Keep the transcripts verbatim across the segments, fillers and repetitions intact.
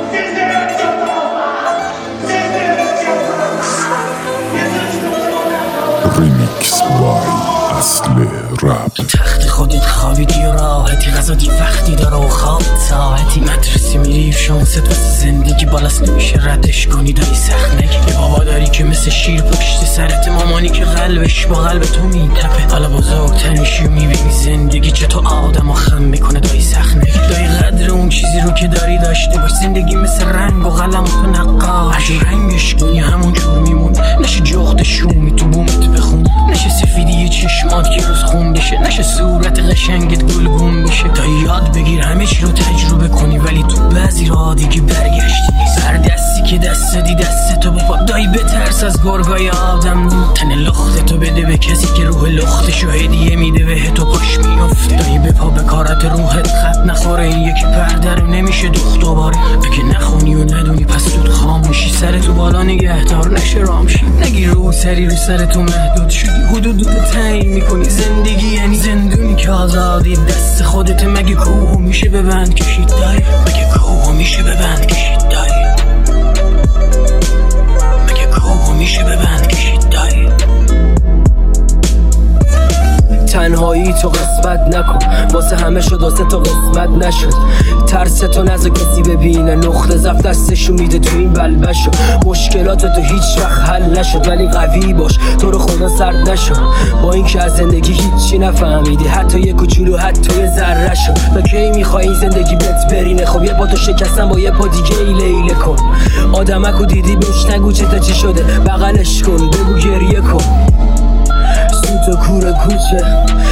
ریمیکس بای اصل رپ. تخت خودت خوابیدی و راحتی، غذا دی وقتی داره و خواب ساعتی، مدرسی میری شانست واسه زندگی بالاست نمیشه ردش کنی، داری سخت نگی. یه بابا داری که مثل شیر پشت سرت، مامانی که قلبش با قلب تو میتپه. حالا بزرگترین شی میبینی زندگی چطور آدمو خم میکنه، داری سخت نگی. داری قدر اون چیزی رو که داری داشته باش. زندگی مثل رنگ و قلم و نقاش، رنگش کنی همون جور میمون، نشه جغد شومی تو بومت بخون، نشه سفیدی چشمات که روز خون بشه، نشه صورت قشنگت گلگون بشه. تا یاد بگیر همه چی رو تجربه کنی، ولی تو بعضی راه دیگه برگشتی نیست. هر دستی که دست دی دست تو بپا، دایی بترس از گرگای آدم. تن لخت تو بده به کسی که روح لختشو هدیه میده به تو پاش میفته. دایی بپا به کارت روحت خط نخوره، این یکی پرده رو نمیشه دوخت دوباره. بگه نخونی و ندونی پس تو خاموشی، سر تو بالا نگهدار نشه رامشی. نگیر رو سری رو سر تو محدود شدی، حدود رو تعیین میکنی. زندگی یعنی زندونی که آزادی دست خودت. مگه کوه میشه به بند کشید دایی؟ مگه کوه میشه به بند کشید دایی؟ مگه کوه میشه به بند کشید دایی؟ تنهایی تو قسمت نکن، واسه همه شد واسه تو قسمت نشد. ترس تو نذار کسی ببینه، نقطه ضعف دستشو میده تو این بلبشو. مشکلات تو هیچ وقت حل نشد، ولی قوی باش تو رو خدا سرد نشو. با این که از زندگی هیچی نفهمیدی، حتی یه کوچولو حتی یه ذره شو. تا کی میخوای این زندگی بهت برینه؟ خب یه پا تو شکستن با یه پا دیگه ای لیله کن. آدمکو دیدی بهش نگو چه چی شده، بغلش کن بگو گریه کن. تو کور کوچه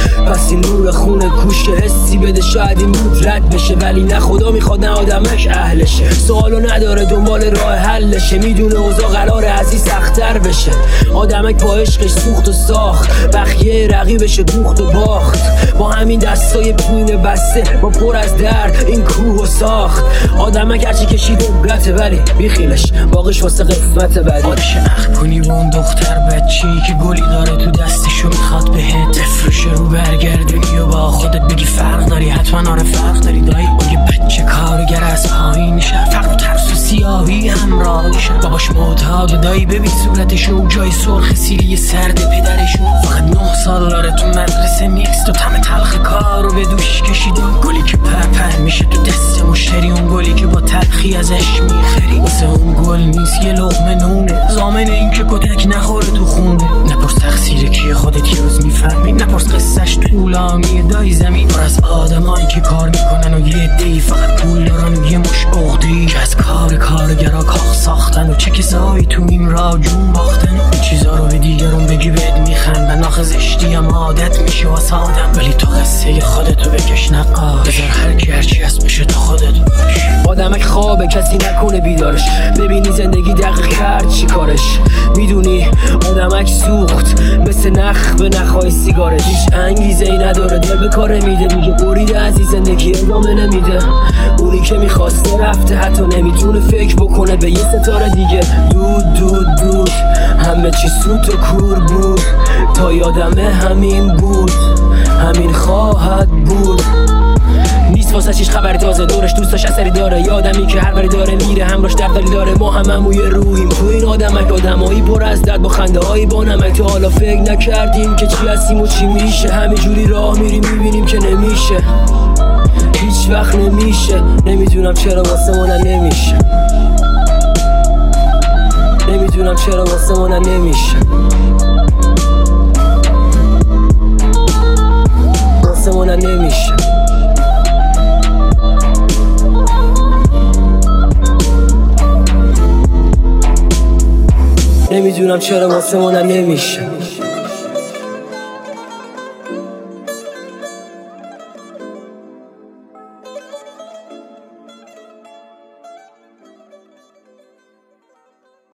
پس این نور خونه کوشه، حسی بده شاید این بود رد بشه، ولی نه خدا میخواد نه آدمش اهلشه. سوالو نداره دنبال راه حلشه، میدونه اوضاع قراره از این سخت‌تر بشه. آدمک با عشقش سوخت و ساخت، بخیه رقیبش دوخت و باخت. با همین دستای پینه بسته با پر از درد این کوه و ساخت. آدمک هرچی کشید عبرته، ولی بیخیلش باقیش واسه قسمت بعدی. آدش اخ کنی با اون دختر بچه‌ای که گلی داره تو دستشو میخواد بهت بفروشه رو برگردونی و با خودت بگی فرق داری. حتما آره فرق داری دایی. با یه بچه کارگر از پایین شهر، فقر و ترس و سیاهی همراهیشه. باباش معتاد دایی، ببین صورتشو جای سرخ سیلی سرد پدرشو. فقط نه سال داره تو مدرسه نیست و طعم تلخ کارو به دوش کشیده. گلی که پرپر میشه تو دست مشتری، اون گلی که با تلخی ازش میخری. واسه اون گل نیست یه لقمه نونه، ضامن این که کتک نخوره تو خونه. نپرس تقصیر کیه خودت یه روز میفهمی، نپرس قصه‌اش طولانیه دایی. زمین پر از آدمایی که کار میکنن و یه عده‌ای فقط پول دارن و یه مش عقده‌ای که از کار کارگرا کاخ ساختن. و چه کسایی تو این راه جون باختن. این چیزا رو به دیگرون بگی بهت میخندن، آخه زشتی هم عادت میشه واسه آدم. ولی تو قصه خودتو بکش نقاش، بذار هر کی هرچی هست بشه تو خودت باش. آدمک خوابه کسی نکنه بیدارش، ببینی زندگی دقیق کرد چی کارش. میدونی آدمک سوخت مثل نخ به نخای سیگارش. هیچ انگیزه ای نداره، دل به کار میده. میگه بریده از این زندگی ادامه نمیده. اونی که میخواسته رفته، حتی نمیتونه فکر بکنه به یه ستاره دیگه. دود دود دود همه چی سوت و کور بود، تا یادمه همین بود همین خواهد بود. نیست واسه چیش خبری تازه، دورش دوستاش اثری داره. یادمی که هر بری داره میره همراش دفتری داره. ما هم هموی روحیم تو این آدمک، آدمایی پر از درد با خنده هایی با نمک. تو حالا فکر نکردیم که چی هستیم و چی میشه، همینجوری راه میریم میبینیم که نمیشه، هیچ وقت نمیشه. نمیدونم چرا واسه مونم نمیشه، نمیدونم چرا واسه مونم نمیشه، واسه مونم نمیشه. نمیدونم چرا واسه مونم نمیشه.